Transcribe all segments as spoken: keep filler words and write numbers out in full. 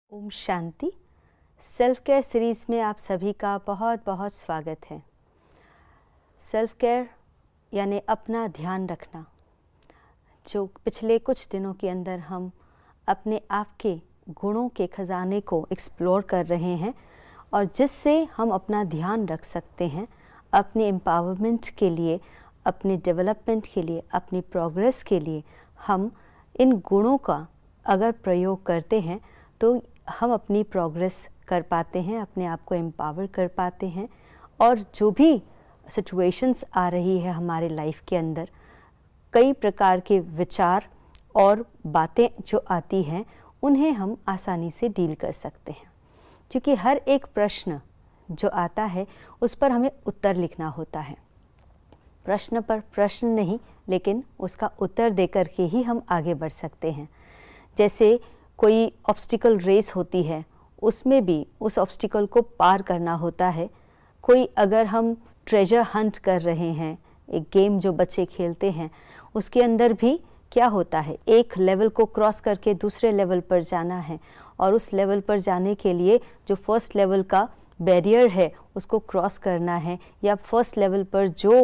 ओम शांति। Self care series में आप सभी का बहुत बहुत स्वागत है। सेल्फ केयर यानी अपना ध्यान रखना, जो पिछले कुछ दिनों के अंदर हम अपने आप के गुणों के खजाने को एक्सप्लोर कर रहे हैं और जिससे हम अपना ध्यान रख सकते हैं अपने एम्पावरमेंट के लिए, अपने डेवलपमेंट के लिए, अपनी प्रोग्रेस के लिए। हम इन गुणों का अगर प्रयोग करते हैं तो हम अपनी प्रोग्रेस कर पाते हैं, अपने आप को एम्पावर कर पाते हैं और जो भी सिचुएशंस आ रही है हमारे लाइफ के अंदर, कई प्रकार के विचार और बातें जो आती हैं उन्हें हम आसानी से डील कर सकते हैं, क्योंकि हर एक प्रश्न जो आता है उस पर हमें उत्तर लिखना होता है। प्रश्न पर प्रश्न नहीं, लेकिन उसका उत्तर देकर के ही हम आगे बढ़ सकते हैं। जैसे कोई ऑब्स्टिकल रेस होती है, उसमें भी उस ऑब्स्टिकल को पार करना होता है। कोई अगर हम ट्रेजर हंट कर रहे हैं, एक गेम जो बच्चे खेलते हैं, उसके अंदर भी क्या होता है, एक लेवल को क्रॉस करके दूसरे लेवल पर जाना है और उस लेवल पर जाने के लिए जो फर्स्ट लेवल का बैरियर है उसको क्रॉस करना है, या फर्स्ट लेवल पर जो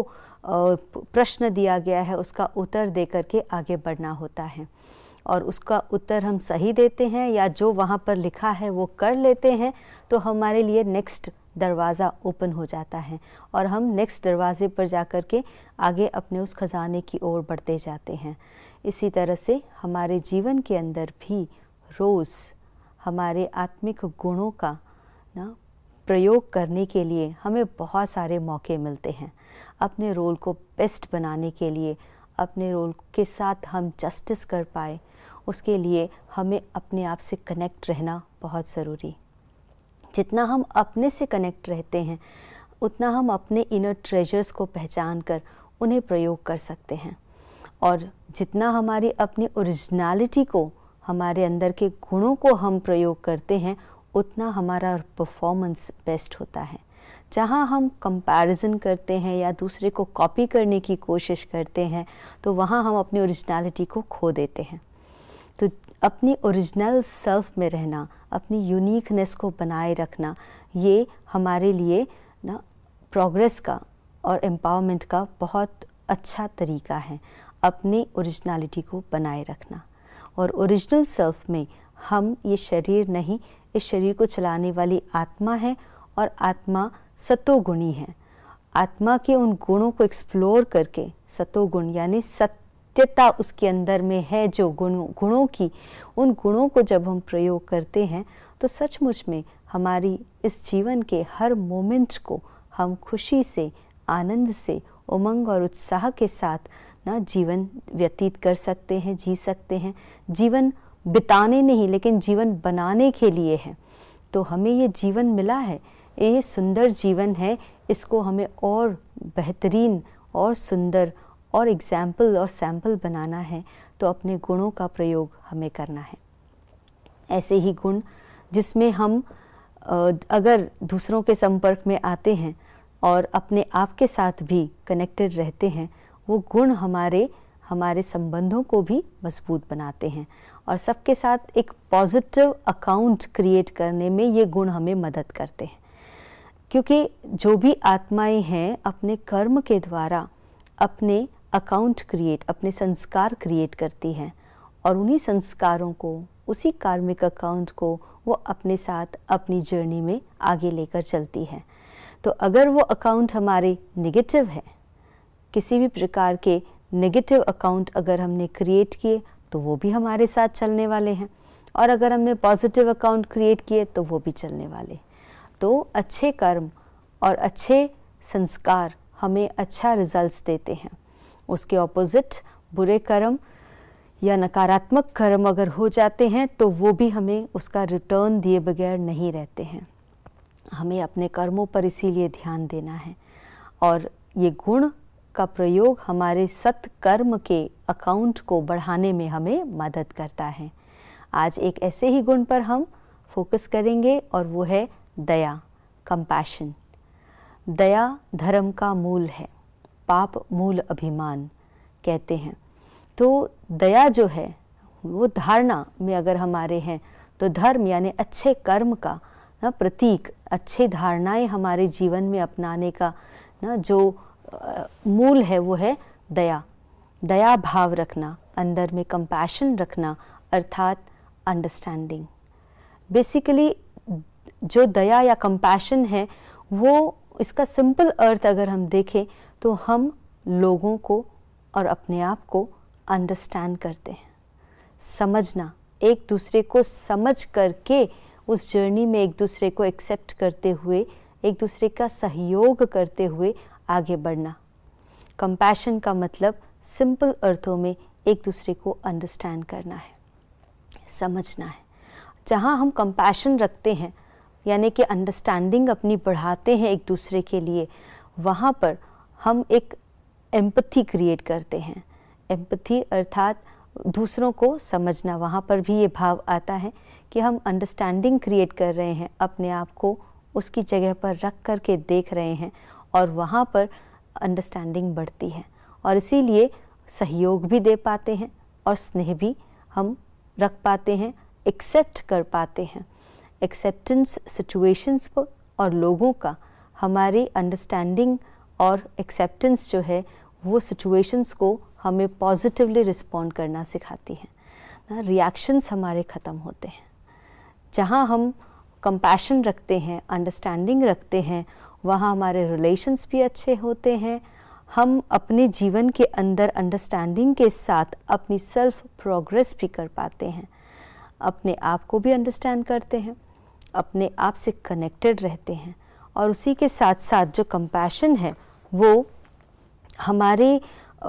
प्रश्न दिया गया है उसका उत्तर दे करके आगे बढ़ना होता है। और उसका उत्तर हम सही देते हैं या जो वहाँ पर लिखा है वो कर लेते हैं तो हमारे लिए नेक्स्ट दरवाज़ा ओपन हो जाता है और हम नेक्स्ट दरवाजे पर जा कर के आगे अपने उस खजाने की ओर बढ़ते जाते हैं। इसी तरह से हमारे जीवन के अंदर भी रोज़ हमारे आत्मिक गुणों का ना प्रयोग करने के लिए हमें बहुत सारे मौके मिलते हैं। अपने रोल को बेस्ट बनाने के लिए, अपने रोल के साथ हम जस्टिस कर पाए, उसके लिए हमें अपने आप से कनेक्ट रहना बहुत ज़रूरी। जितना हम अपने से कनेक्ट रहते हैं उतना हम अपने इनर ट्रेजर्स को पहचान कर उन्हें प्रयोग कर सकते हैं, और जितना हमारी अपनी ओरिजिनलिटी को, हमारे अंदर के गुणों को हम प्रयोग करते हैं उतना हमारा परफॉर्मेंस बेस्ट होता है। जहाँ हम कंपैरिजन करते हैं या दूसरे को कॉपी करने की कोशिश करते हैं तो वहाँ हम अपनी ओरिजिनलिटी को खो देते हैं। तो अपनी ओरिजिनल सेल्फ में रहना, अपनी यूनिकनेस को बनाए रखना, ये हमारे लिए ना प्रोग्रेस का और एम्पावरमेंट का बहुत अच्छा तरीका है, अपनी ओरिजिनलिटी को बनाए रखना। और ओरिजिनल सेल्फ में हम ये शरीर नहीं, इस शरीर को चलाने वाली आत्मा है और आत्मा सतोगुणी है। आत्मा के उन गुणों को एक्सप्लोर करके, सतोगुण यानी सत्यता उसके अंदर में है, जो गुणों गुणों की, उन गुणों को जब हम प्रयोग करते हैं तो सचमुच में हमारी इस जीवन के हर मोमेंट को हम खुशी से, आनंद से, उमंग और उत्साह के साथ ना जीवन व्यतीत कर सकते हैं, जी सकते हैं। जीवन बिताने नहीं, लेकिन जीवन बनाने के लिए है। तो हमें ये जीवन मिला है, ये सुंदर जीवन है, इसको हमें और बेहतरीन और सुंदर और एग्जाम्पल और सैम्पल बनाना है, तो अपने गुणों का प्रयोग हमें करना है। ऐसे ही गुण जिसमें हम अगर दूसरों के संपर्क में आते हैं और अपने आप के साथ भी कनेक्टेड रहते हैं, वो गुण हमारे हमारे संबंधों को भी मजबूत बनाते हैं और सबके साथ एक पॉजिटिव अकाउंट क्रिएट करने में ये गुण हमें मदद करते हैं। क्योंकि जो भी आत्माएं हैं अपने कर्म के द्वारा अपने अकाउंट क्रिएट, अपने संस्कार क्रिएट करती हैं और उन्हीं संस्कारों को, उसी कार्मिक अकाउंट को वो अपने साथ अपनी जर्नी में आगे लेकर चलती है। तो अगर वो अकाउंट हमारे नेगेटिव है, किसी भी प्रकार के नेगेटिव अकाउंट अगर हमने क्रिएट किए तो वो भी हमारे साथ चलने वाले हैं, और अगर हमने पॉजिटिव अकाउंट क्रिएट किए तो वो भी चलने वाले। तो अच्छे कर्म और अच्छे संस्कार हमें अच्छा रिजल्ट्स देते हैं। उसके ऑपोजिट बुरे कर्म या नकारात्मक कर्म अगर हो जाते हैं तो वो भी हमें उसका रिटर्न दिए बगैर नहीं रहते हैं। हमें अपने कर्मों पर इसीलिए ध्यान देना है, और ये गुण का प्रयोग हमारे सत्कर्म के अकाउंट को बढ़ाने में हमें मदद करता है। आज एक ऐसे ही गुण पर हम फोकस करेंगे और वो है दया, कंपैशन। दया धर्म का मूल है, पाप मूल अभिमान कहते हैं। तो दया जो है वो धारणा में अगर हमारे हैं तो धर्म यानी अच्छे कर्म का ना प्रतीक, अच्छे धारणाएं हमारे जीवन में अपनाने का ना जो मूल है वो है दया। दया भाव रखना, अंदर में कंपैशन रखना, अर्थात अंडरस्टैंडिंग। बेसिकली जो दया या कंपैशन है वो, इसका सिंपल अर्थ अगर हम देखें तो हम लोगों को और अपने आप को अंडरस्टैंड करते हैं। समझना, एक दूसरे को समझ करके उस जर्नी में एक दूसरे को एक्सेप्ट करते हुए, एक दूसरे का सहयोग करते हुए आगे बढ़ना। कंपैशन का मतलब सिंपल अर्थों में एक दूसरे को अंडरस्टैंड करना है, समझना है। जहाँ हम कंपैशन रखते हैं यानी कि अंडरस्टैंडिंग अपनी बढ़ाते हैं एक दूसरे के लिए, वहाँ पर हम एक एम्पैथी क्रिएट करते हैं। एम्पैथी अर्थात दूसरों को समझना, वहाँ पर भी ये भाव आता है कि हम अंडरस्टैंडिंग क्रिएट कर रहे हैं, अपने आप को उसकी जगह पर रख कर के देख रहे हैं और वहाँ पर अंडरस्टैंडिंग बढ़ती है और इसीलिए सहयोग भी दे पाते हैं और स्नेह भी हम रख पाते हैं, एक्सेप्ट कर पाते हैं। एक्सेप्टेंस सिचुएशंस पर और लोगों का हमारी अंडरस्टैंडिंग और एक्सेप्टेंस जो है वो सिचुएशंस को हमें पॉजिटिवली रिस्पॉन्ड करना सिखाती है ना। रिएक्शंस हमारे ख़त्म होते हैं। जहाँ हम कंपैशन रखते हैं, अंडरस्टैंडिंग रखते हैं, वहाँ हमारे रिलेशंस भी अच्छे होते हैं। हम अपने जीवन के अंदर अंडरस्टैंडिंग के साथ अपनी सेल्फ प्रोग्रेस भी कर पाते हैं, अपने आप को भी अंडरस्टैंड करते हैं, अपने आप से कनेक्टेड रहते हैं और उसी के साथ साथ जो कंपैशन है वो हमारे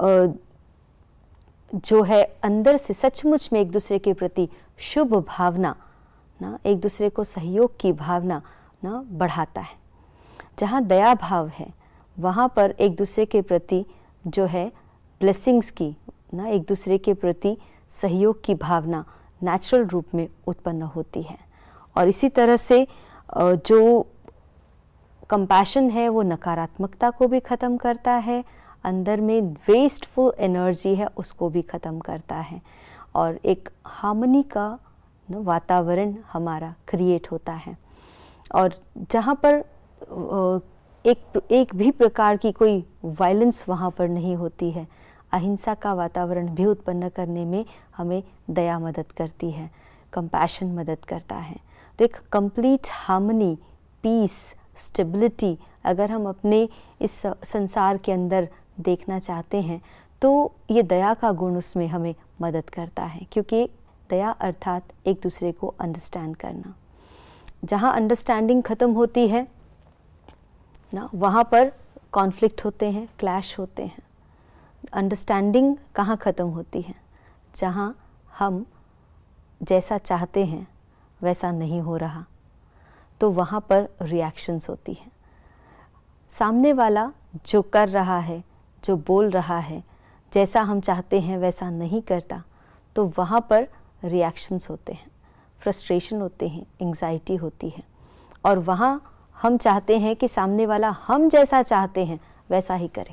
जो है अंदर से सचमुच में एक दूसरे के प्रति शुभ भावना ना, एक दूसरे को सहयोग की भावना ना बढ़ाता है। जहाँ दया भाव है वहाँ पर एक दूसरे के प्रति जो है ब्लेसिंग्स की ना, एक दूसरे के प्रति सहयोग की भावना नेचुरल रूप में उत्पन्न होती है। और इसी तरह से जो कंपैशन है वो नकारात्मकता को भी ख़त्म करता है, अंदर में वेस्टफुल एनर्जी है उसको भी ख़त्म करता है और एक हार्मनी का वातावरण हमारा क्रिएट होता है। और जहाँ पर एक एक भी प्रकार की कोई वायलेंस वहाँ पर नहीं होती है, अहिंसा का वातावरण भी उत्पन्न करने में हमें दया मदद करती है, कंपैशन मदद करता है। तो एक कंप्लीट हार्मनी, पीस, स्टेबिलिटी अगर हम अपने इस संसार के अंदर देखना चाहते हैं तो ये दया का गुण उसमें हमें मदद करता है, क्योंकि दया अर्थात एक दूसरे को अंडरस्टैंड करना। जहाँ अंडरस्टैंडिंग ख़त्म होती है ना, वहाँ पर कॉन्फ्लिक्ट होते हैं, क्लैश होते हैं। अंडरस्टैंडिंग कहाँ ख़त्म होती है? जहाँ हम जैसा चाहते हैं वैसा नहीं हो रहा, तो वहाँ पर रिएक्शंस होती हैं। सामने वाला जो कर रहा है, जो बोल रहा है, जैसा हम चाहते हैं वैसा नहीं करता, तो वहाँ पर रिएक्शंस होते हैं, फ्रस्ट्रेशन होते हैं, एंग्जाइटी होती है। और वहाँ हम चाहते हैं कि सामने वाला हम जैसा चाहते हैं वैसा ही करे,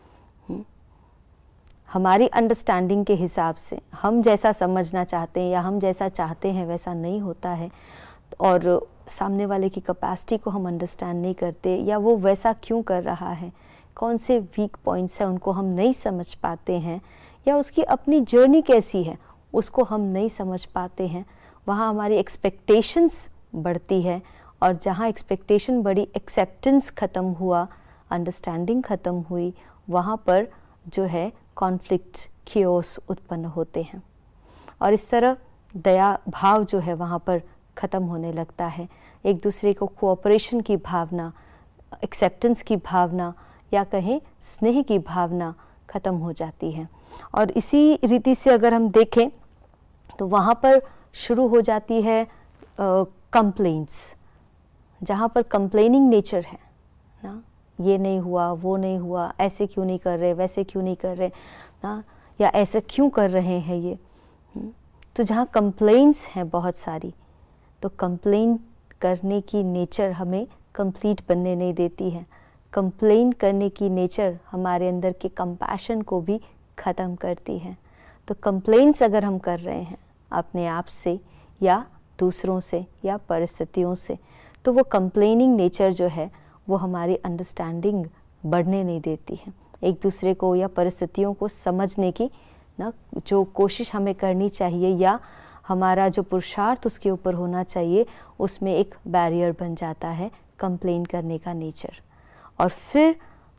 हमारी अंडरस्टैंडिंग के हिसाब से हम जैसा समझना चाहते हैं या हम जैसा चाहते हैं वैसा नहीं होता है। और सामने वाले की कैपेसिटी को हम अंडरस्टैंड नहीं करते, या वो वैसा क्यों कर रहा है, कौन से वीक पॉइंट्स हैं उनको हम नहीं समझ पाते हैं, या उसकी अपनी जर्नी कैसी है उसको हम नहीं समझ पाते हैं। वहाँ हमारी एक्सपेक्टेशंस बढ़ती है और जहाँ एक्सपेक्टेशन बढ़ी, एक्सेप्टेंस ख़त्म हुआ, अंडरस्टैंडिंग ख़त्म हुई, वहाँ पर जो है कॉन्फ्लिक्ट, क्योस उत्पन्न होते हैं। और इस तरह दया भाव जो है वहाँ पर ख़त्म होने लगता है। एक दूसरे को कोऑपरेशन की भावना, एक्सेप्टेंस की भावना या कहें स्नेह की भावना ख़त्म हो जाती है। और इसी रीति से अगर हम देखें तो वहाँ पर शुरू हो जाती है कंप्लेंट्स, जहाँ पर कंप्लेनिंग नेचर है ना, ये नहीं हुआ, वो नहीं हुआ, ऐसे क्यों नहीं कर रहे, वैसे क्यों नहीं कर रहे ना, या ऐसे क्यों कर रहे हैं ये। तो जहाँ कंप्लेंट्स हैं बहुत सारी, तो कंप्लेन करने की नेचर हमें कंप्लीट बनने नहीं देती है। कंप्लेन करने की नेचर हमारे अंदर के कंपैशन को भी ख़त्म करती है। तो कंप्लेंट्स अगर हम कर रहे हैं अपने आप से या दूसरों से या परिस्थितियों से, तो वो कंप्लेनिंग नेचर जो है वो हमारी अंडरस्टैंडिंग बढ़ने नहीं देती है। एक दूसरे को या परिस्थितियों को समझने की ना जो कोशिश हमें करनी चाहिए या हमारा जो पुरुषार्थ उसके ऊपर होना चाहिए, उसमें एक बैरियर बन जाता है कंप्लेन करने का नेचर। और फिर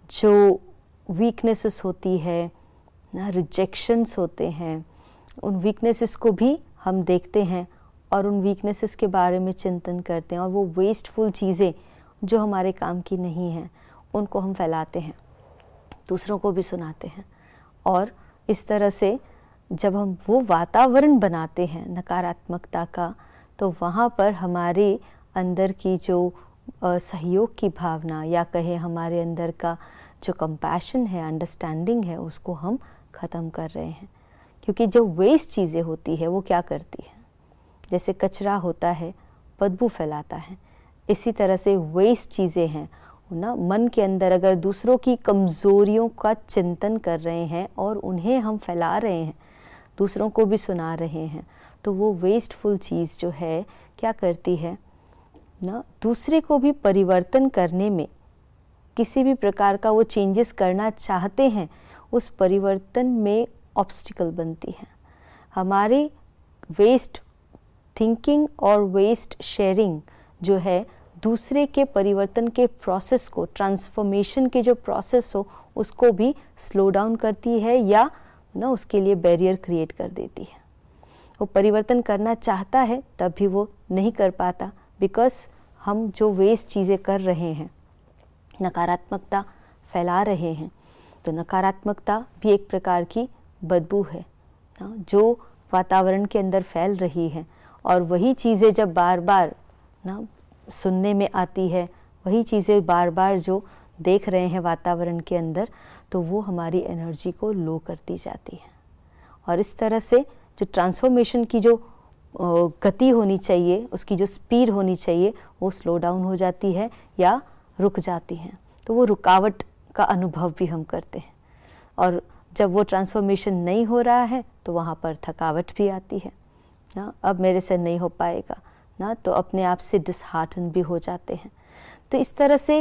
जो वीकनेसेस होती है ना, रिजेक्शंस होते हैं, उन वीकनेसेस को भी हम देखते हैं और उन वीकनेसेस के बारे में चिंतन करते हैं, और वो वेस्टफुल चीज़ें जो हमारे काम की नहीं हैं उनको हम फैलाते हैं, दूसरों को भी सुनाते हैं। और इस तरह से जब हम वो वातावरण बनाते हैं नकारात्मकता का, तो वहाँ पर हमारे अंदर की जो सहयोग की भावना या कहे हमारे अंदर का जो कंपैशन है, अंडरस्टैंडिंग है, उसको हम ख़त्म कर रहे हैं। क्योंकि जो वेस्ट चीज़ें होती है वो क्या करती है, जैसे कचरा होता है बदबू फैलाता है, इसी तरह से वेस्ट चीज़ें हैं ना, मन के अंदर अगर दूसरों की कमज़ोरियों का चिंतन कर रहे हैं और उन्हें हम फैला रहे हैं, दूसरों को भी सुना रहे हैं, तो वो वेस्टफुल चीज़ जो है क्या करती है ना, दूसरे को भी परिवर्तन करने में, किसी भी प्रकार का वो चेंजेस करना चाहते हैं, उस परिवर्तन में ऑब्स्टिकल बनती है। हमारी वेस्ट थिंकिंग और वेस्ट शेयरिंग जो है दूसरे के परिवर्तन के प्रोसेस को, ट्रांसफॉर्मेशन के जो प्रोसेस हो उसको भी स्लो डाउन करती है या ना उसके लिए बैरियर क्रिएट कर देती है। वो परिवर्तन करना चाहता है तब भी वो नहीं कर पाता, बिकॉज हम जो वेस्ट चीज़ें कर रहे हैं, नकारात्मकता फैला रहे हैं। तो नकारात्मकता भी एक प्रकार की बदबू है ना, जो वातावरण के अंदर फैल रही है, और वही चीज़ें जब बार बार ना सुनने में आती है, वही चीज़ें बार बार जो देख रहे हैं वातावरण के अंदर, तो वो हमारी एनर्जी को लो करती जाती है। और इस तरह से जो ट्रांसफॉर्मेशन की जो गति होनी चाहिए, उसकी जो स्पीड होनी चाहिए, वो स्लो डाउन हो जाती है या रुक जाती है। तो वो रुकावट का अनुभव भी हम करते हैं, और जब वो ट्रांसफॉर्मेशन नहीं हो रहा है तो वहाँ पर थकावट भी आती है ना, अब मेरे से नहीं हो पाएगा ना, तो अपने आप से डिसहार्टन भी हो जाते हैं। तो इस तरह से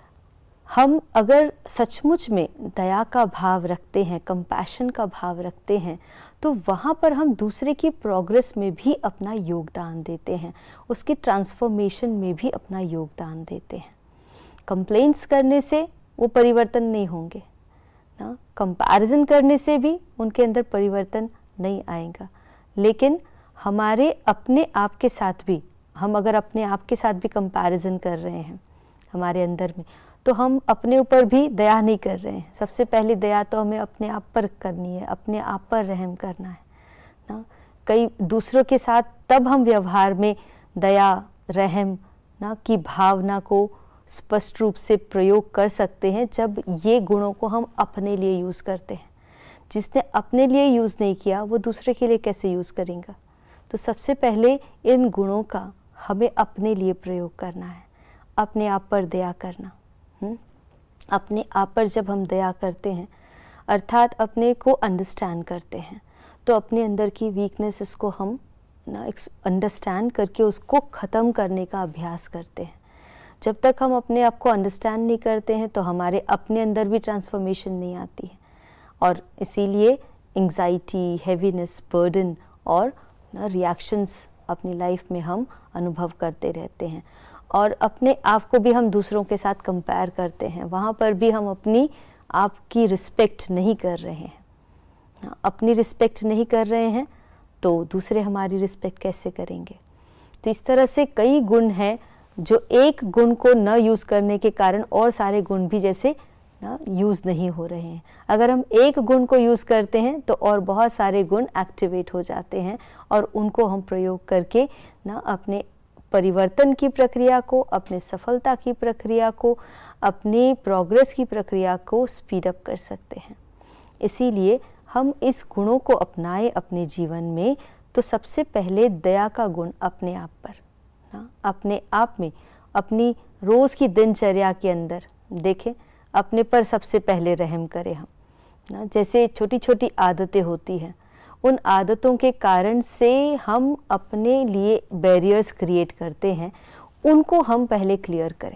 हम अगर सचमुच में दया का भाव रखते हैं, कंपैशन का भाव रखते हैं, तो वहाँ पर हम दूसरे की प्रोग्रेस में भी अपना योगदान देते हैं, उसकी ट्रांसफॉर्मेशन में भी अपना योगदान देते हैं। कंप्लेंट्स करने से वो परिवर्तन नहीं होंगे ना, कंपैरिजन करने से भी उनके अंदर परिवर्तन नहीं आएगा। लेकिन हमारे अपने आप के साथ भी, हम अगर अपने आप के साथ भी कंपैरिजन कर रहे हैं हमारे अंदर में, तो हम अपने ऊपर भी दया नहीं कर रहे हैं। सबसे पहली दया तो हमें अपने आप पर करनी है, अपने आप पर रहम करना है ना। कई दूसरों के साथ तब हम व्यवहार में दया, रहम ना की भावना को स्पष्ट रूप से प्रयोग कर सकते हैं, जब ये गुणों को हम अपने लिए यूज़ करते हैं। जिसने अपने लिए यूज़ नहीं किया वो दूसरे के लिए कैसे यूज़ करेगा। तो सबसे पहले इन गुणों का हमें अपने लिए प्रयोग करना है, अपने आप पर दया करना। हुँ? अपने आप पर जब हम दया करते हैं, अर्थात अपने को अंडरस्टैंड करते हैं, तो अपने अंदर की वीकनेसेस को हम ना अंडरस्टैंड करके उसको ख़त्म करने का अभ्यास करते हैं। जब तक हम अपने आप को अंडरस्टैंड नहीं करते हैं तो हमारे अपने अंदर भी ट्रांसफॉर्मेशन नहीं आती है, और इसीलिए एंग्जाइटी, हैवीनेस, बर्डन और रिएक्शंस अपनी लाइफ में हम अनुभव करते रहते हैं। और अपने आप को भी हम दूसरों के साथ कंपेयर करते हैं, वहाँ पर भी हम अपनी आप की रिस्पेक्ट नहीं कर रहे हैं। अपनी रिस्पेक्ट नहीं कर रहे हैं तो दूसरे हमारी रिस्पेक्ट कैसे करेंगे। तो इस तरह से कई गुण हैं जो एक गुण को न यूज़ करने के कारण और सारे गुण भी जैसे ना यूज़ नहीं हो रहे हैं। अगर हम एक गुण को यूज़ करते हैं तो और बहुत सारे गुण एक्टिवेट हो जाते हैं, और उनको हम प्रयोग करके ना अपने परिवर्तन की प्रक्रिया को, अपने सफलता की प्रक्रिया को, अपनी प्रोग्रेस की प्रक्रिया को स्पीड अप कर सकते हैं। इसीलिए हम इस गुणों को अपनाएं अपने जीवन में, तो सबसे पहले दया का गुण अपने आप पर ना, अपने आप में, अपनी रोज़ की दिनचर्या के अंदर देखें, अपने पर सबसे पहले रहम करें हम ना। जैसे छोटी छोटी आदतें होती हैं, उन आदतों के कारण से हम अपने लिए बैरियर्स क्रिएट करते हैं, उनको हम पहले क्लियर करें।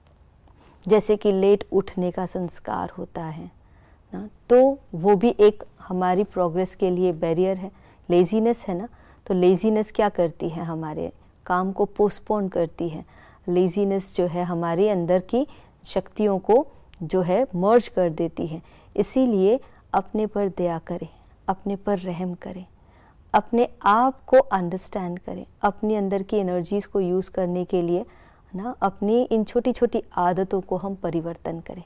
जैसे कि लेट उठने का संस्कार होता है ना, तो वो भी एक हमारी प्रोग्रेस के लिए बैरियर है। लेजीनेस है ना, तो लेजीनेस क्या करती है, हमारे काम को पोस्टपोन करती है। लेजीनेस जो है हमारे अंदर की शक्तियों को जो है मर्ज कर देती है। इसीलिए अपने पर दया करें, अपने पर रहम करें, अपने आप को अंडरस्टैंड करें, अपने अंदर की एनर्जीज़ को यूज़ करने के लिए ना अपनी इन छोटी छोटी आदतों को हम परिवर्तन करें।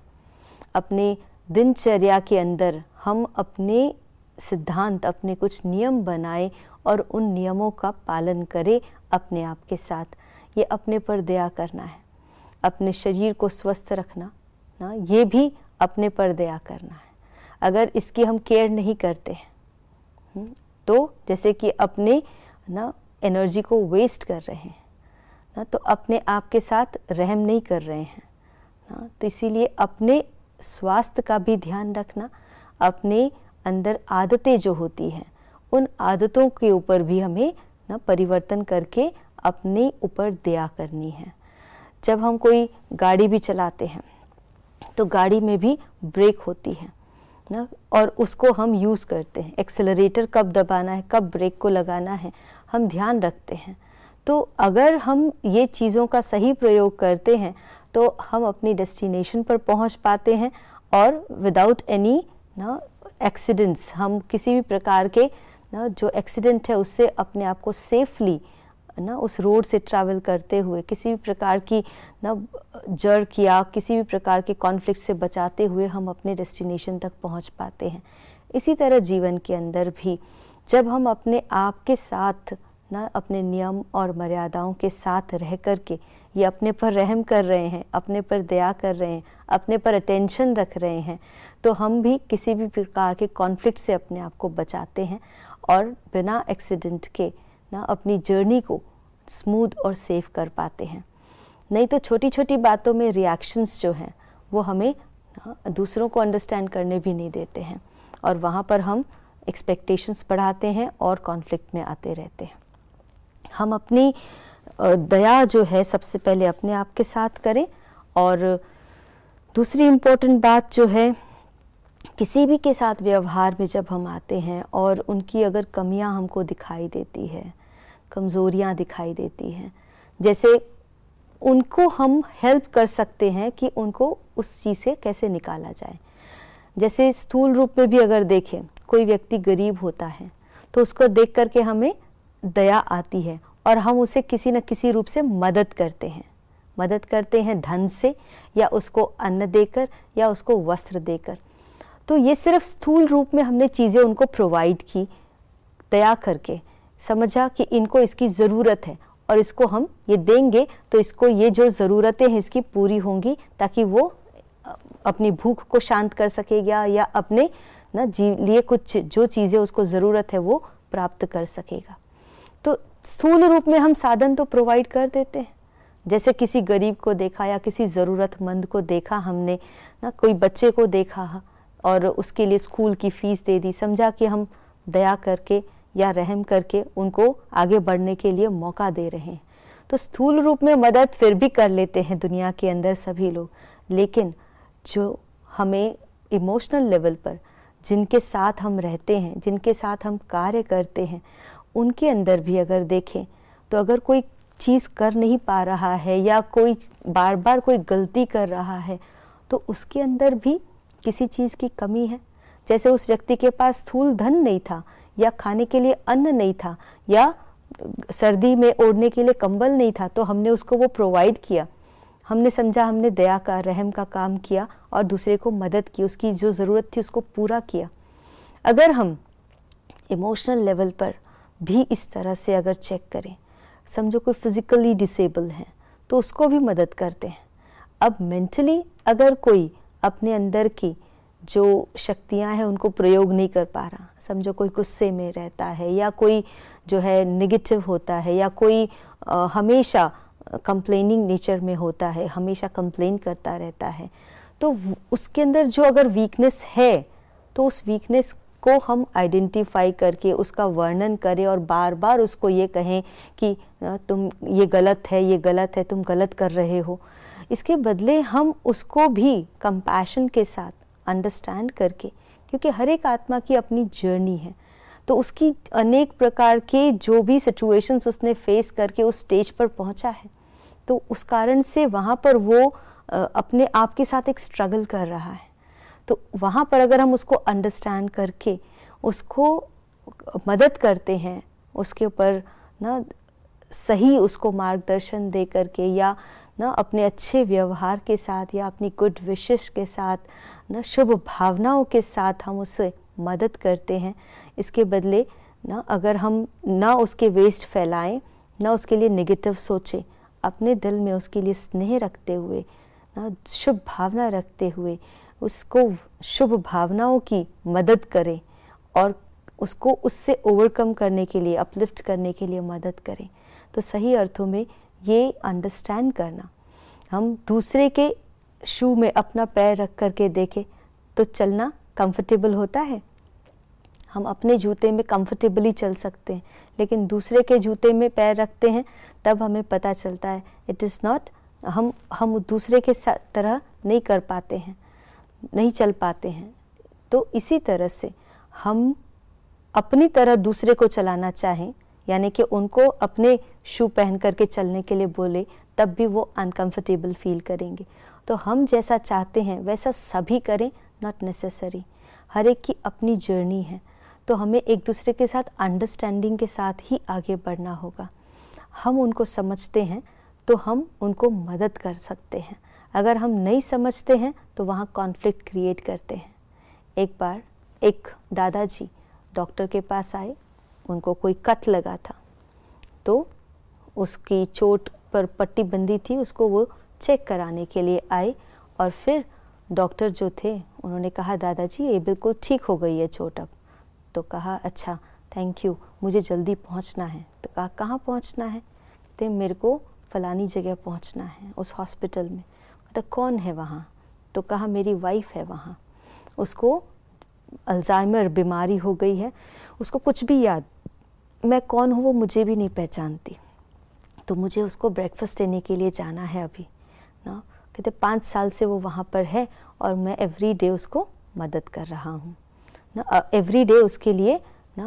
अपने दिनचर्या के अंदर हम अपने सिद्धांत, अपने कुछ नियम बनाएं और उन नियमों का पालन करें अपने आप के साथ। ये अपने पर दया करना है। अपने शरीर को स्वस्थ रखना ना, ये भी अपने पर दया करना है। अगर इसकी हम केयर नहीं करते हैं तो जैसे कि अपने ना एनर्जी को वेस्ट कर रहे हैं ना, तो अपने आप के साथ रहम नहीं कर रहे हैं ना। तो इसीलिए अपने स्वास्थ्य का भी ध्यान रखना, अपने अंदर आदतें जो होती हैं उन आदतों के ऊपर भी हमें ना परिवर्तन करके अपने ऊपर दया करनी है। जब हम कोई गाड़ी भी चलाते हैं तो गाड़ी में भी ब्रेक होती है ना, और उसको हम यूज़ करते हैं। एक्सेलरेटर कब दबाना है, कब ब्रेक को लगाना है, हम ध्यान रखते हैं। तो अगर हम ये चीज़ों का सही प्रयोग करते हैं तो हम अपनी डेस्टिनेशन पर पहुंच पाते हैं और विदाउट एनी ना एक्सीडेंट्स, हम किसी भी प्रकार के ना जो एक्सीडेंट है उससे अपने आप को सेफली ना उस रोड से ट्रैवल करते हुए, किसी भी प्रकार की ना जर्क या किसी भी प्रकार के कॉन्फ्लिक्ट से बचाते हुए हम अपने डेस्टिनेशन तक पहुंच पाते हैं। इसी तरह जीवन के अंदर भी जब हम अपने आप के साथ ना अपने नियम और मर्यादाओं के साथ रह कर के ये अपने पर रहम कर रहे हैं, अपने पर दया कर रहे हैं, अपने पर अटेंशन रख रहे हैं, तो हम भी किसी भी प्रकार के कॉन्फ्लिक्ट से अपने आप को बचाते हैं और बिना एक्सीडेंट के ना अपनी जर्नी को स्मूथ और सेफ कर पाते हैं। नहीं तो छोटी छोटी बातों में रिएक्शंस जो हैं वो हमें दूसरों को अंडरस्टैंड करने भी नहीं देते हैं और वहाँ पर हम एक्सपेक्टेशंस बढ़ाते हैं और कॉन्फ्लिक्ट में आते रहते हैं। हम अपनी दया जो है सबसे पहले अपने आप के साथ करें। और दूसरी इम्पोर्टेंट बात जो है, किसी भी के साथ व्यवहार में जब हम आते हैं और उनकी अगर कमियां हमको दिखाई देती है, कमज़ोरियां दिखाई देती हैं, जैसे उनको हम हेल्प कर सकते हैं कि उनको उस चीज़ से कैसे निकाला जाए। जैसे स्थूल रूप में भी अगर देखें, कोई व्यक्ति गरीब होता है तो उसको देख करके हमें दया आती है और हम उसे किसी न किसी रूप से मदद करते हैं मदद करते हैं धन से, या उसको अन्न देकर, या उसको वस्त्र देकर। तो ये सिर्फ स्थूल रूप में हमने चीज़ें उनको प्रोवाइड की, दया करके समझा कि इनको इसकी ज़रूरत है और इसको हम ये देंगे तो इसको ये जो ज़रूरतें हैं इसकी पूरी होंगी, ताकि वो अपनी भूख को शांत कर सकेगा या अपने ना जी लिए कुछ जो चीज़ें उसको ज़रूरत है वो प्राप्त कर सकेगा। तो स्थूल रूप में हम साधन तो प्रोवाइड कर देते हैं। जैसे किसी गरीब को देखा या किसी ज़रूरतमंद को देखा हमने ना, कोई बच्चे को देखा और उसके लिए स्कूल की फ़ीस दे दी, समझा कि हम दया करके या रहम करके उनको आगे बढ़ने के लिए मौका दे रहे हैं। तो स्थूल रूप में मदद फिर भी कर लेते हैं दुनिया के अंदर सभी लोग, लेकिन जो हमें इमोशनल लेवल पर जिनके साथ हम रहते हैं, जिनके साथ हम कार्य करते हैं, उनके अंदर भी अगर देखें तो अगर कोई चीज़ कर नहीं पा रहा है या कोई बार बार कोई गलती कर रहा है तो उसके अंदर भी किसी चीज़ की कमी है। जैसे उस व्यक्ति के पास स्थूल धन नहीं था, या खाने के लिए अन्न नहीं था, या सर्दी में ओढ़ने के लिए कंबल नहीं था, तो हमने उसको वो प्रोवाइड किया। हमने समझा हमने दया का, रहम का काम किया और दूसरे को मदद की, उसकी जो ज़रूरत थी उसको पूरा किया। अगर हम इमोशनल लेवल पर भी इस तरह से अगर चेक करें, समझो कोई फिज़िकली डिसेबल है तो उसको भी मदद करते हैं। अब मेंटली अगर कोई अपने अंदर की जो शक्तियां हैं उनको प्रयोग नहीं कर पा रहा, समझो कोई गुस्से में रहता है या कोई जो है नेगेटिव होता है या कोई आ, हमेशा कंप्लेनिंग नेचर में होता है, हमेशा कंप्लेन करता रहता है, तो उसके अंदर जो अगर वीकनेस है तो उस वीकनेस उसको हम आइडेंटिफाई करके उसका वर्णन करें और बार बार उसको ये कहें कि तुम ये गलत है, ये गलत है, तुम गलत कर रहे हो। इसके बदले हम उसको भी कंपैशन के साथ अंडरस्टैंड करके, क्योंकि हर एक आत्मा की अपनी जर्नी है, तो उसकी अनेक प्रकार के जो भी सिचुएशंस उसने फेस करके उस स्टेज पर पहुंचा है, तो उस कारण से वहाँ पर वो अपने आप के साथ एक स्ट्रगल कर रहा है। तो वहाँ पर अगर हम उसको अंडरस्टैंड करके उसको मदद करते हैं, उसके ऊपर ना सही उसको मार्गदर्शन दे करके या ना अपने अच्छे व्यवहार के साथ या अपनी गुड विशेष के साथ ना शुभ भावनाओं के साथ हम उसे मदद करते हैं, इसके बदले ना अगर हम ना उसके वेस्ट फैलाएं, ना उसके लिए नेगेटिव सोचें, अपने दिल में उसके लिए स्नेह रखते हुए ना शुभ भावना रखते हुए उसको शुभ भावनाओं की मदद करें और उसको उससे ओवरकम करने के लिए, अपलिफ्ट करने के लिए मदद करें, तो सही अर्थों में ये अंडरस्टैंड करना, हम दूसरे के शू में अपना पैर रख करके देखें तो चलना कंफर्टेबल होता है। हम अपने जूते में कंफर्टेबली चल सकते हैं, लेकिन दूसरे के जूते में पैर रखते हैं तब हमें पता चलता है इट इज़ नॉट, हम हम दूसरे के तरह नहीं कर पाते हैं, नहीं चल पाते हैं। तो इसी तरह से हम अपनी तरह दूसरे को चलाना चाहें, यानी कि उनको अपने शू पहन करके चलने के लिए बोले, तब भी वो अनकंफर्टेबल फील करेंगे। तो हम जैसा चाहते हैं वैसा सभी करें, नॉट नेसेसरी। हर एक की अपनी जर्नी है, तो हमें एक दूसरे के साथ अंडरस्टैंडिंग के साथ ही आगे बढ़ना होगा। हम उनको समझते हैं तो हम उनको मदद कर सकते हैं, अगर हम नहीं समझते हैं तो वहाँ कॉन्फ्लिक्ट क्रिएट करते हैं। एक बार एक दादाजी डॉक्टर के पास आए, उनको कोई कट लगा था, तो उसकी चोट पर पट्टी बंधी थी, उसको वो चेक कराने के लिए आए और फिर डॉक्टर जो थे उन्होंने कहा दादाजी ये बिल्कुल ठीक हो गई है चोट अब। तो कहा अच्छा थैंक यू, मुझे जल्दी पहुंचना है। तो कहा कहाँ पहुंचना है? कहते मेरे को फलानी जगह पहुंचना है, उस हॉस्पिटल में। कहता कौन है वहाँ? तो कहा मेरी वाइफ है वहाँ, उसको अल्जाइमर बीमारी हो गई है, उसको कुछ भी याद, मैं कौन हूँ वो मुझे भी नहीं पहचानती, तो मुझे उसको ब्रेकफास्ट देने के लिए जाना है अभी ना। कहते पाँच साल से वो वहाँ पर है और मैं एवरी डे उसको मदद कर रहा हूँ ना, एवरी डे उसके लिए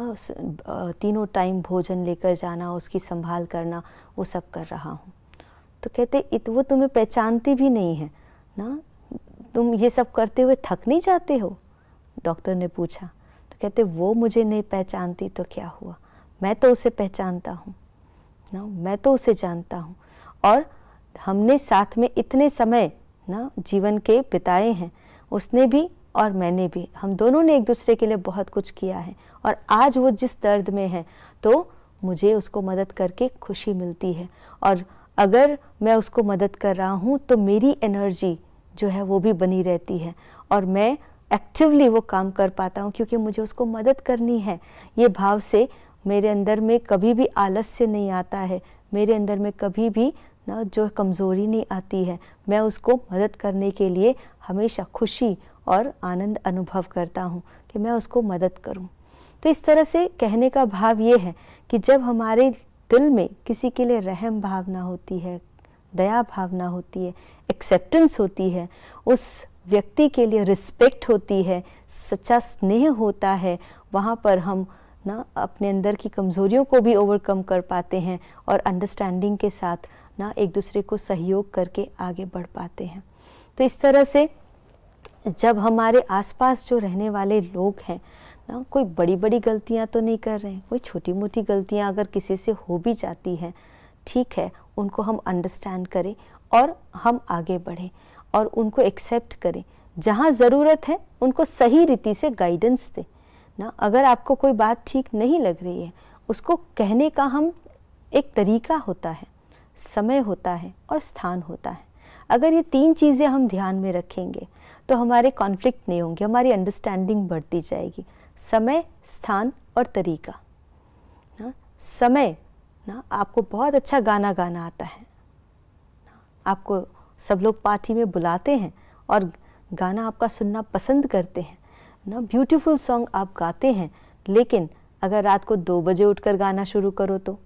ना तीनों टाइम भोजन लेकर जाना, उसकी संभाल करना, वो सब कर रहा हूँ। तो कहते इत वो तुम्हें पहचानती भी नहीं है ना, तुम ये सब करते हुए थक नहीं जाते हो? डॉक्टर ने पूछा। तो कहते वो मुझे नहीं पहचानती तो क्या हुआ, मैं तो उसे पहचानता हूँ ना, मैं तो उसे जानता हूँ, और हमने साथ में इतने समय ना जीवन के बिताए हैं, उसने भी और मैंने भी, हम दोनों ने एक दूसरे के लिए बहुत कुछ किया है, और आज वो जिस दर्द में है तो मुझे उसको मदद करके खुशी मिलती है, और अगर मैं उसको मदद कर रहा हूँ तो मेरी एनर्जी जो है वो भी बनी रहती है और मैं एक्टिवली वो काम कर पाता हूँ, क्योंकि मुझे उसको मदद करनी है। ये भाव से मेरे अंदर में कभी भी आलस्य नहीं आता है, मेरे अंदर में कभी भी ना जो कमज़ोरी नहीं आती है, मैं उसको मदद करने के लिए हमेशा खुशी और आनंद अनुभव करता हूँ कि मैं उसको मदद करूँ। तो इस तरह से कहने का भाव ये है कि जब हमारे दिल में किसी के लिए रहम भावना होती है, दया भावना होती है, एक्सेप्टेंस होती है, उस व्यक्ति के लिए रिस्पेक्ट होती है, सच्चा स्नेह होता है, वहाँ पर हम ना अपने अंदर की कमज़ोरियों को भी ओवरकम कर पाते हैं और अंडरस्टैंडिंग के साथ ना एक दूसरे को सहयोग करके आगे बढ़ पाते हैं। तो इस तरह से जब हमारे आसपास जो रहने वाले लोग हैं ना, कोई बड़ी बड़ी गलतियां तो नहीं कर रहे हैं, कोई छोटी मोटी गलतियां अगर किसी से हो भी जाती हैं, ठीक है, उनको हम अंडरस्टैंड करें और हम आगे बढ़ें और उनको एक्सेप्ट करें। जहाँ ज़रूरत है उनको सही रीति से गाइडेंस दें ना। अगर आपको कोई बात ठीक नहीं लग रही है, उसको कहने का हम एक तरीका होता है, समय होता है और स्थान होता है। अगर ये तीन चीज़ें हम ध्यान में रखेंगे तो हमारे कॉन्फ्लिक्ट नहीं होंगे, हमारी अंडरस्टैंडिंग बढ़ती जाएगी। समय, स्थान और तरीका ना। समय ना, आपको बहुत अच्छा गाना गाना आता है, आपको सब लोग पार्टी में बुलाते हैं और गाना आपका सुनना पसंद करते हैं, ना ब्यूटीफुल सॉन्ग आप गाते हैं, लेकिन अगर रात को दो बजे उठकर गाना शुरू करो तो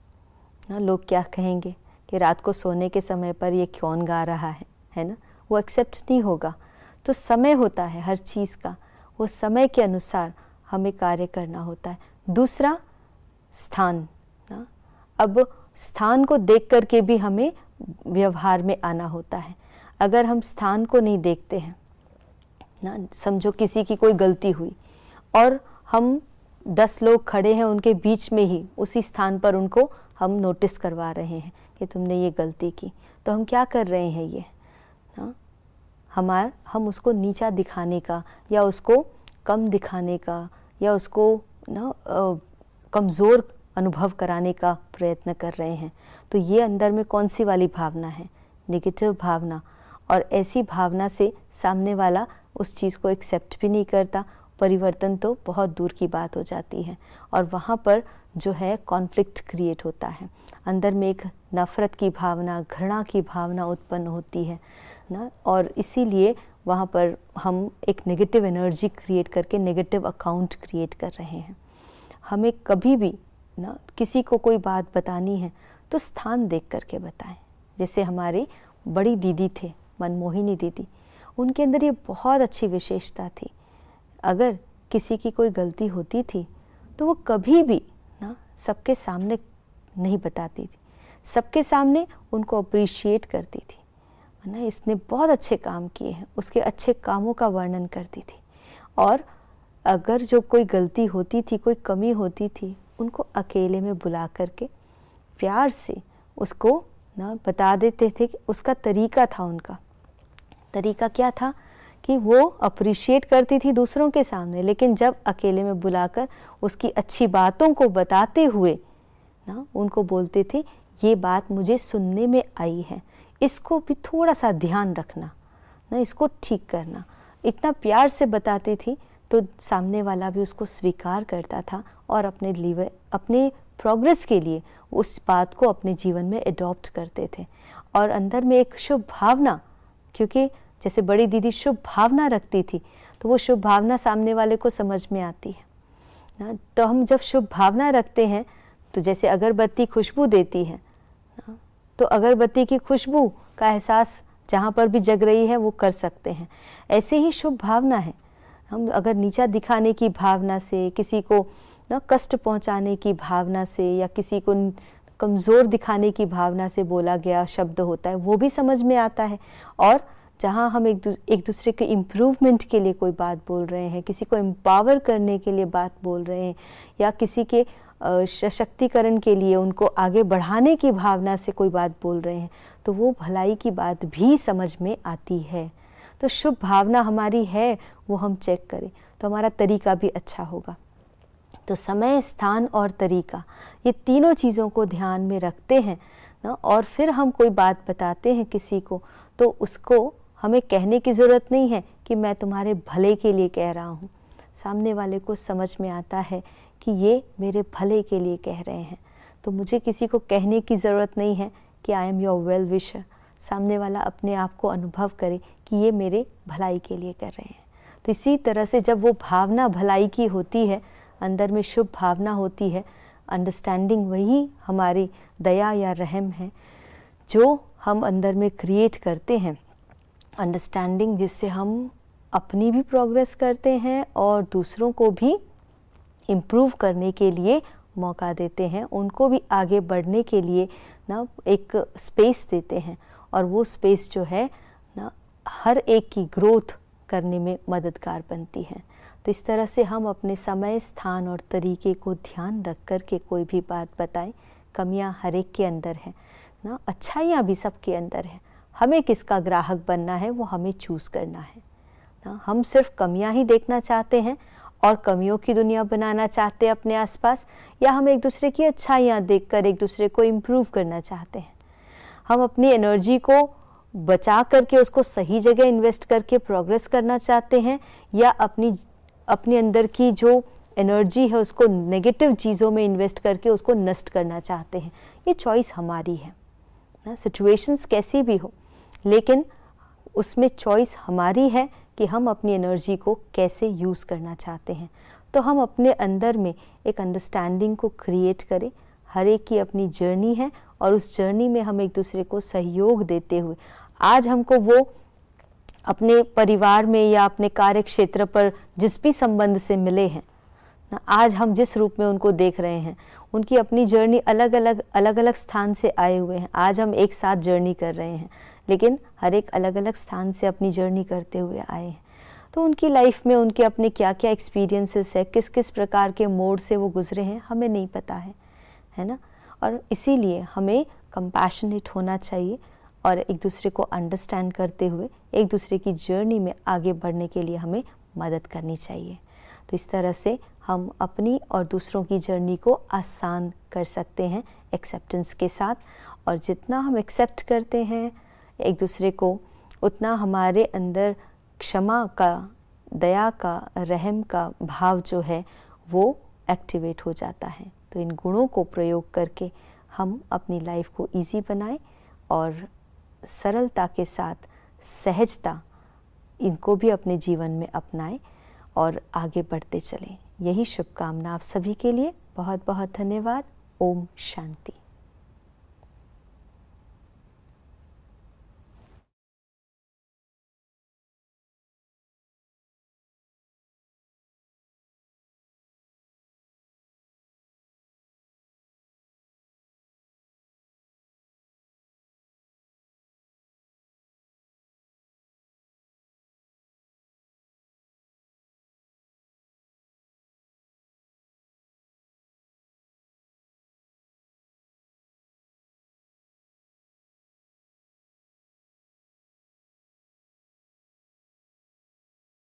ना लोग क्या कहेंगे कि रात को सोने के समय पर ये कौन गा रहा है, है ना, वो एक्सेप्ट नहीं होगा। तो समय होता है हर चीज़ का, वो समय के अनुसार हमें कार्य करना होता है। दूसरा स्थान ना, अब स्थान को देख करके भी हमें व्यवहार में आना होता है। अगर हम स्थान को नहीं देखते हैं ना, समझो किसी की कोई गलती हुई और हम दस लोग खड़े हैं उनके बीच में ही उसी स्थान पर उनको हम नोटिस करवा रहे हैं कि तुमने ये गलती की, तो हम क्या कर रहे हैं ये ना, हमार हम उसको नीचा दिखाने का या उसको कम दिखाने का या उसको ना कमज़ोर अनुभव कराने का प्रयत्न कर रहे हैं। तो ये अंदर में कौन सी वाली भावना है? नेगेटिव भावना। और ऐसी भावना से सामने वाला उस चीज़ को एक्सेप्ट भी नहीं करता, परिवर्तन तो बहुत दूर की बात हो जाती है और वहाँ पर जो है कॉन्फ्लिक्ट क्रिएट होता है। अंदर में एक नफ़रत की भावना, घृणा की भावना उत्पन्न होती है ना, और इसीलिए वहाँ पर हम एक नेगेटिव एनर्जी क्रिएट करके नेगेटिव अकाउंट क्रिएट कर रहे हैं। हमें कभी भी ना किसी को कोई बात बतानी है तो स्थान देख करके बताएं। जैसे हमारे बड़ी दीदी थे, मनमोहिनी दीदी, उनके अंदर ये बहुत अच्छी विशेषता थी। अगर किसी की कोई गलती होती थी तो वो कभी भी ना सबके सामने नहीं बताती थी, सबके सामने उनको अप्रिशिएट करती थी ना, इसने बहुत अच्छे काम किए हैं, उसके अच्छे कामों का वर्णन करती थी। और अगर जो कोई गलती होती थी, कोई कमी होती थी, उनको अकेले में बुला करके प्यार से उसको ना बता देते थे कि उसका तरीका था, उनका तरीका क्या था कि वो अप्रिशिएट करती थी दूसरों के सामने, लेकिन जब अकेले में बुलाकर उसकी अच्छी बातों को बताते हुए ना उनको बोलते थे ये बात मुझे सुनने में आई है, इसको भी थोड़ा सा ध्यान रखना ना, इसको ठीक करना। इतना प्यार से बताती थी तो सामने वाला भी उसको स्वीकार करता था और अपने लिए अपने प्रोग्रेस के लिए उस बात को अपने जीवन में अडॉप्ट करते थे। और अंदर में एक शुभ भावना, क्योंकि जैसे बड़ी दीदी शुभ भावना रखती थी तो वो शुभ भावना सामने वाले को समझ में आती है ना। तो हम जब शुभ भावना रखते हैं तो जैसे अगरबत्ती खुशबू देती है ना, तो अगरबत्ती की खुशबू का एहसास जहाँ पर भी जग रही है वो कर सकते हैं। ऐसे ही शुभ भावना है। हम अगर नीचा दिखाने की भावना से, किसी को ना कष्ट पहुंचाने की भावना से या किसी को कमज़ोर दिखाने की भावना से बोला गया शब्द होता है, वो भी समझ में आता है। और जहाँ हम एक दूस, एक दूसरे के इम्प्रूवमेंट के लिए कोई बात बोल रहे हैं, किसी को एम्पावर करने के लिए बात बोल रहे हैं या किसी के सशक्तिकरण के लिए उनको आगे बढ़ाने की भावना से कोई बात बोल रहे हैं, तो वो भलाई की बात भी समझ में आती है। तो शुभ भावना हमारी है वो हम चेक करें तो हमारा तरीका भी अच्छा होगा। तो समय, स्थान और तरीका, ये तीनों चीज़ों को ध्यान में रखते हैं ना, और फिर हम कोई बात बताते हैं किसी को तो उसको हमें कहने की ज़रूरत नहीं है कि मैं तुम्हारे भले के लिए कह रहा हूँ। सामने वाले को समझ में आता है कि ये मेरे भले के लिए कह रहे हैं, तो मुझे किसी को कहने की ज़रूरत नहीं है कि I am your well wisher. सामने वाला अपने आप को अनुभव करे कि ये मेरे भलाई के लिए कर रहे हैं। तो इसी तरह से जब वो भावना भलाई की होती है, अंदर में शुभ भावना होती है, अंडरस्टैंडिंग वही हमारी दया या रहम है जो हम अंदर में क्रिएट करते हैं। अंडरस्टैंडिंग जिससे हम अपनी भी प्रोग्रेस करते हैं और दूसरों को भी इम्प्रूव करने के लिए मौका देते हैं, उनको भी आगे बढ़ने के लिए ना एक स्पेस देते हैं, और वो स्पेस जो है ना हर एक की ग्रोथ करने में मददगार बनती है। तो इस तरह से हम अपने समय, स्थान और तरीके को ध्यान रख कर के कोई भी बात बताएं। कमियां हर एक के अंदर है ना, अच्छाइयाँ भी सबके अंदर है। हमें किसका ग्राहक बनना है वो हमें चूज़ करना है ना। हम सिर्फ कमियां ही देखना चाहते हैं और कमियों की दुनिया बनाना चाहते हैं अपने आसपास, या हम एक दूसरे की अच्छाइयाँ देखकर एक दूसरे को इम्प्रूव करना चाहते हैं। हम अपनी एनर्जी को बचा करके उसको सही जगह इन्वेस्ट करके प्रोग्रेस करना चाहते हैं, या अपनी अपने अंदर की जो एनर्जी है उसको नेगेटिव चीज़ों में इन्वेस्ट करके उसको नष्ट करना चाहते हैं। ये चॉइस हमारी है ना, सिचुएशंस कैसी भी हो, लेकिन उसमें चॉइस हमारी है कि हम अपनी एनर्जी को कैसे यूज़ करना चाहते हैं। तो हम अपने अंदर में एक अंडरस्टैंडिंग को क्रिएट करें। हर एक की अपनी जर्नी है और उस जर्नी में हम एक दूसरे को सहयोग देते हुए, आज हमको वो अपने परिवार में या अपने कार्य क्षेत्र पर जिस भी संबंध से मिले हैं ना, आज हम जिस रूप में उनको देख रहे हैं, उनकी अपनी जर्नी अलग अलग अलग अलग स्थान से आए हुए हैं। आज हम एक साथ जर्नी कर रहे हैं, लेकिन हर एक अलग अलग स्थान से अपनी जर्नी करते हुए आए हैं। तो उनकी लाइफ में उनके अपने क्या क्या एक्सपीरियंसेस है, किस किस प्रकार के मोड से वो गुजरे हैं, हमें नहीं पता है, है ना। और इसीलिए हमें कंपैशनेट होना चाहिए और एक दूसरे को अंडरस्टैंड करते हुए एक दूसरे की जर्नी में आगे बढ़ने के लिए हमें मदद करनी चाहिए। तो इस तरह से हम अपनी और दूसरों की जर्नी को आसान कर सकते हैं एक्सेप्टेंस के साथ। और जितना हम एक्सेप्ट करते हैं एक दूसरे को, उतना हमारे अंदर क्षमा का, दया का, रहम का भाव जो है वो एक्टिवेट हो जाता है। तो इन गुणों को प्रयोग करके हम अपनी लाइफ को इजी बनाएं और सरलता के साथ सहजता इनको भी अपने जीवन में अपनाएं और आगे बढ़ते चलें। यही शुभकामना आप सभी के लिए। बहुत बहुत धन्यवाद। ओम शांति।